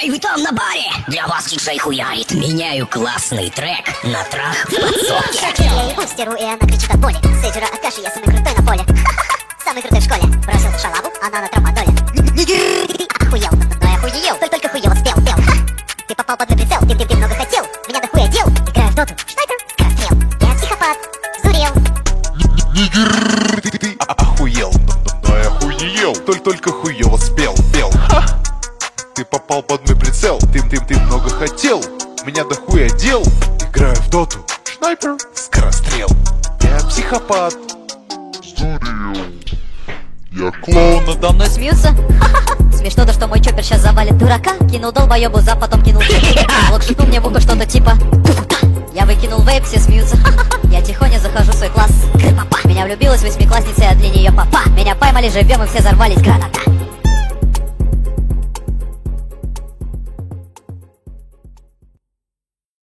Эй, вы там на баре? Для вас диджей хуярит. Меняю классный трек на трах в подсобке. Я ей бустеру, и она кричит от боли. Сейджера Акаши, я самый крутой на поле. Самый крутой в школе. Бросил шалаву, она на травмадоле. Ты охуел, но я хуел. Только хуево спел. Ты попал под мой прицел, ты много хотел. Меня дохуя дел. Играю в доту, снайпер, скорострел. Я психопат, сдурел. Ты охуел, но я хуел. Только хуево спел. Ты попал под мой прицел, ты много хотел. Меня дохуя дел. Играю в доту, снайпер, скорострел. Я психопат, сдурел. Я клоун. Надо мной смеются? Смешно то, что мой чоппер сейчас завалит дурака. Кинул долбоебу за, потом кинул. Вот шепнул мне в ухо что-то типа. Я выкинул вейп, все смеются. Я тихоня захожу в свой класс. Меня влюбилась восьмиклассница, а для нее папа. Меня поймали живем и все взорвались, граната.